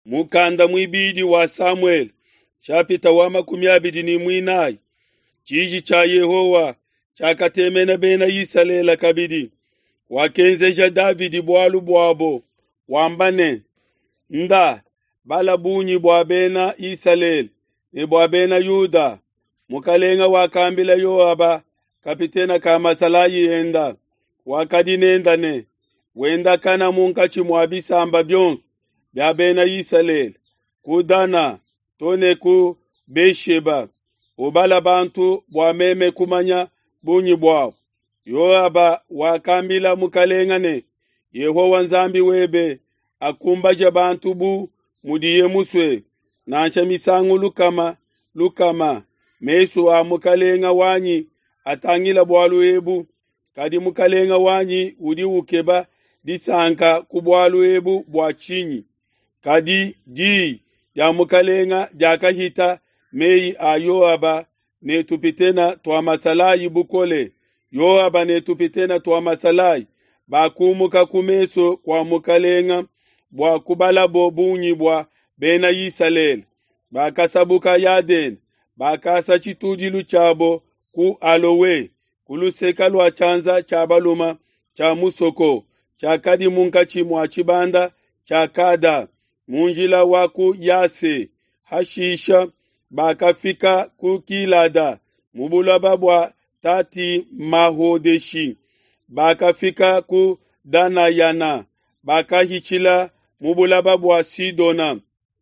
Mukanda mwibidi wa Samuel chapita wa 24 chiji cha Yehowa chakatemena bena Isalela kabidi wakenzeja Davidi bwalu bwabo wambane nda bala bunyi bwa bena Israel ne bwa bena Yuda mukalenga wakambila Yoaba kapitena kama salayi enda wakadinenda ne wenda kana munkachi mwabisamba byonsu bya bena Israel kudana tone ku Besheba ubala bantu bwa meme kumanya bunyi bwao Yoaba wakambila mukalengane Yehowa nzambi webe akumbaja bantu bu mudiye muswe nansha misangu lukama mesu wa mukalenga wanyi atangila bwalu ebu kadi mukalenga wanyi udi ukeba disanka kubwalu ebu bwa chinyi kadi di ya mukalenga jakahita mei a Yoaba ne tupitena twa masalayi bukole Yoaba ne tupitena twa masalayi bakumuka kumeso kwa mukalenga bwa kubalabo bunyi bwa bena Israel bakasabuka Yaden bakasa chitudilu chabo ku Alowe kuluseka lwa chanza chabaluma cha musoko chakadi munkachi mwa chibanda chakada munjila waku Yase Hashisha bakafika ku Kilada mubulaba bwa Tati Mahodeshi bakafika ku Danayana bakahichila mubulaba bwa Sidona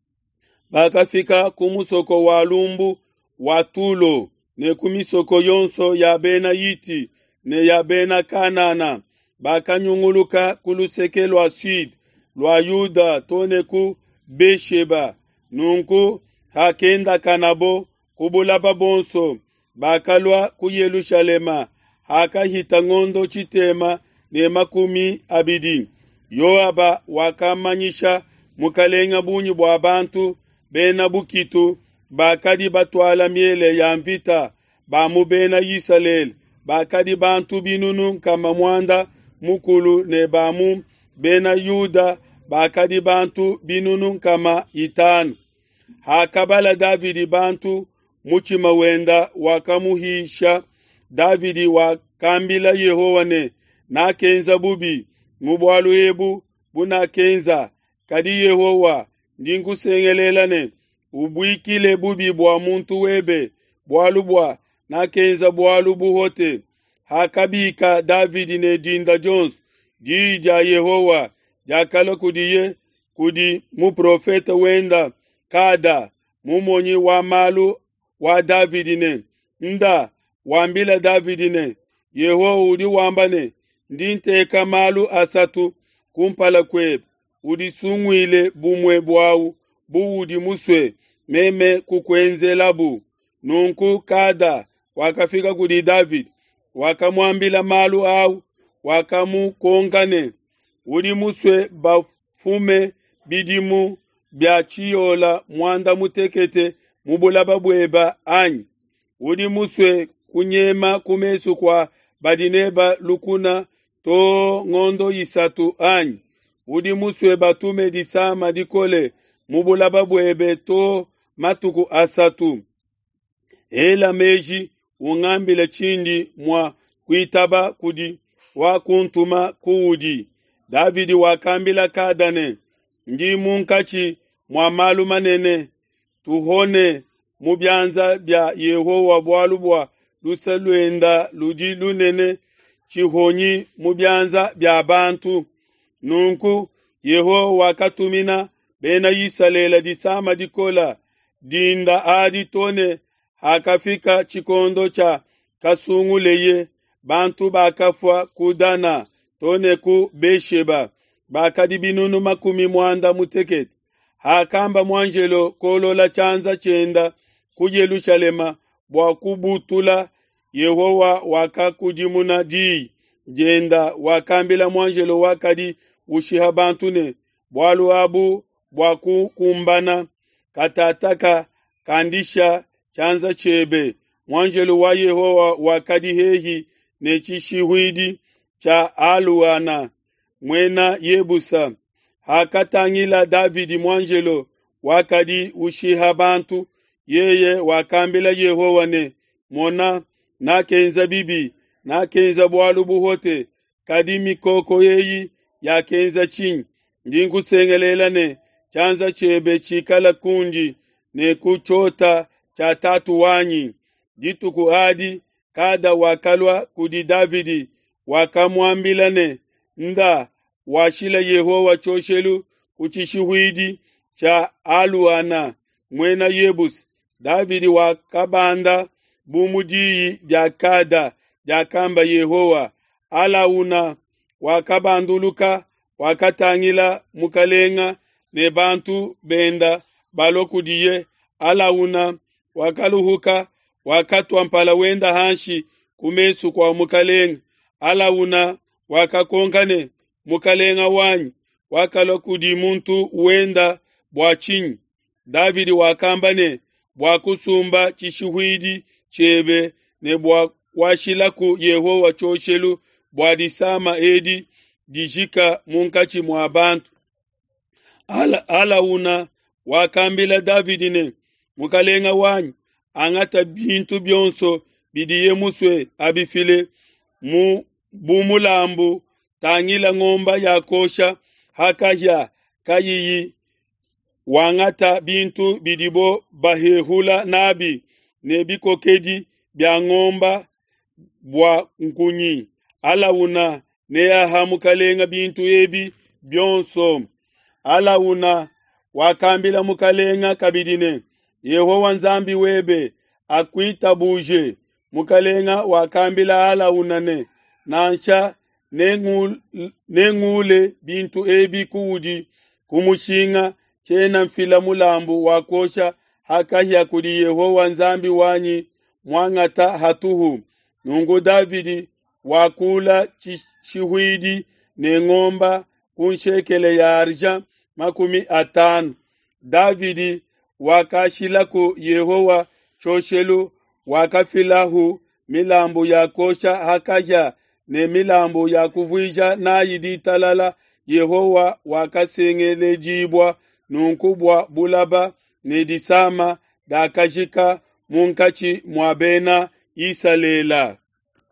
bakafika kumusoko wa Lumbu wa Tulo ne kumisoko yonso ya bena Yiti ne ya bena Kanana bakanyunguluka kuluseke lwa Sud lwa Yuda tone ku Besheba nunku hakenda kanabo kubulaba bonso bakalwa ku Yerusalema hakahita ngondo chitema ne 20 Yoaba wakamanyisha mukalenga bunyi bwa bantu bena bukitu bakadi batwala miele ya mvita bamu bena Israel bakadi bantu binunu kama mwanda mukulu ne bamu bena Yuda bakadi bantu binunu kama itanu hakabala Davidi bantu muchima wenda wakamuhisha Davidi wakambila Yehowa ne nakenza bubi mubwalu ebu bunakenza kadi Yehowa ndingusengelelane ubwikile bubi bwa muntu webe bwalu bwa nakenza bwalu buhote hakabika Davidi ne dinda Jones dija Yehowa jakala kudiye kudi mu profeta wenda kada mumonyi wa malu wa Davidi ne nda wambila Davidi ne Yehowa udi wambane ndinteka malu asatu kumpala kweb udi sungwile bumwe bwau buudi muswe meme kukwenzelabu nunku kada wakafika kudi David wakamwambila malu au wakamukongane udi muswe bafume bidimu bya chiola mwanda mutekete mubulaba bweba anyi udi muswe kunyema kumesu kwa badineba lukuna to ngondo isatu anyi udi muswe batume disama dikole mubulaba bwebe to matuku asatu ela meji ungambile chindi mwa kuitaba kudi wakuntuma kuudi Davidi wakambila kadane ndi munkachi mwa malu manene tuhone mubyanza bya Yehowa bwalu bwa lusalwenda ludi lunene chihonyi mubyanza bya bantu nunku Yehowa wakatumina bena Israel disama dikola dinda adi tone hakafika chikondo cha kasunguleye bantu bakafwa kudana tone ku Besheba bakadi binunu 10 muteketi hakamba mwanjelo kolola chanza chenda ku Yerusalema bwa kubutula Yehowa wakakujimuna di jenda wakambila mwanjelo wakadi ushiha bantu ne bwalu abu bwaku kumbana katataka kandisha chanza chebe mwanjelo wa Yehowa wakadi hehi ne chishihwidi cha Aluana mwena Yebusa hakatangila Davidi mwanjelo wakadi ushiha bantu yeye wakambila Yehowa ne mona na kenza bibi na kenza bwalu buhote kadi mikoko yeyi ya kenza chini ndingu sengelela ne chanza chebe chikala kunji ne kuchota cha tatu wanyi jitu kuadi kada wakalwa kudi Davidi wakamwambilane nda washila Yehowa choshelu kuchishuhidi cha aluana mwena Yebus Davidi wakabanda bumujiyi jakada jakamba Yehowa alauna wakabanduluka wakatangila mukalenga ne bantu benda balokudiye alauna wakaluhuka wakatwampala wenda hanshi kumesu kwa mukalenga alauna wakakonkane mukalenga wanyi wakalokudi muntu wenda bwachinyi Davidi wakambane bwakusumba chishuhidi chebe ne bwa washilaku Yehowa choshelu bwadisama edi dijika munkachi mwa bantu alauna wakambila Davidi ne mukalenga wanyi angata bintu byonso bidiye muswe abifile mu bumulambu tangila ngomba ya kosha hakaya kayiyi wangata bintu bidibo bahehula nabi nebikokedi bya ngomba bwa nkunyi alauna neya hamukalenga bintu ebi byonso alauna wakambila mukalenga kabidine Yehowa nzambi webe akwita buje mukalenga wakambila alauna ne nansha nengule bintu ebi kuudi kumushinga chena mfila mulambu wakosha hakahya kudi Yehowa nzambi wanyi mwangata hatuhu nungu Davidi wakula chihwidi ne ngomba kunshekele ya arja 50 Davidi wakashilaku Yehowa choshelu wakafilahu milambu ya kosha hakahya ne milambu ya kuvija na yidi talala Yehowa wakasengele jibwa nunkubwa bulaba nedisama dakajika munkachi mwabena isalela